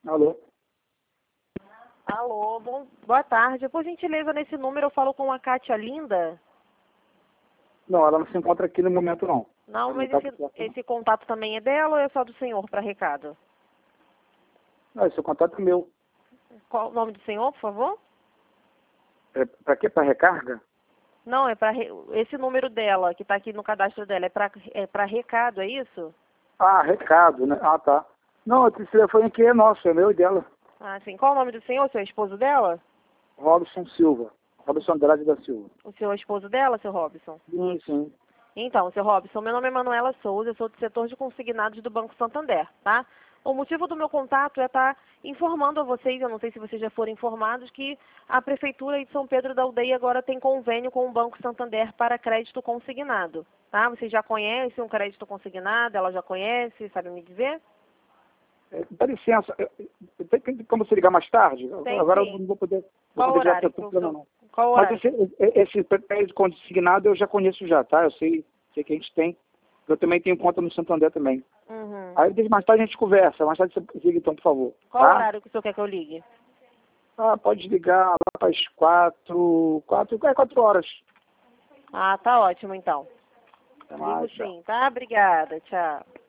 Alô? Alô, boa tarde. Por gentileza, nesse número eu falo com a Kátia Linda? Não, ela não se encontra aqui no momento, não. Não, Ela mas tá por perto, esse contato também é dela ou é só do senhor para recado? não, esse contato é meu. Qual o nome do senhor, por favor? É, pra quê? Pra recarga? Não, é para esse número dela, que está aqui no cadastro dela, é para recado, é isso? Ah, recado, né? Ah, tá. Não, esse telefone aqui é nosso, é meu e dela. Ah, sim. Qual o nome do senhor? Seu esposo dela? Robson Silva. Robson Andrade da Silva. O senhor é esposo dela, seu Robson? Sim, sim. Então, seu Robson, meu nome é Manuela Souza, eu sou do setor de consignados do Banco Santander, tá? O motivo do meu contato é estar informando a vocês, eu não sei se vocês já foram informados, que a Prefeitura de São Pedro da Aldeia agora tem convênio com o Banco Santander para crédito consignado, tá? Vocês já conhecem um crédito consignado, ela já conhece, sabe me dizer? Dá licença, tem como você ligar mais tarde? Tem Agora eu sim. não vou poder, Qual já horário? ter problema, não. Qual Mas horário? esse crédito consignado eu já conheço já, tá? Eu sei que a gente tem. Eu também tenho conta no Santander também. Uhum. Aí mais tarde a gente conversa. Mais tarde você liga então, por favor. Qual Tá? horário que o senhor quer que eu ligue? Ah, pode ligar lá para as 4 horas. Ah, tá ótimo então. Até Ligo mais, tchau. sim, tá? Obrigada, tchau.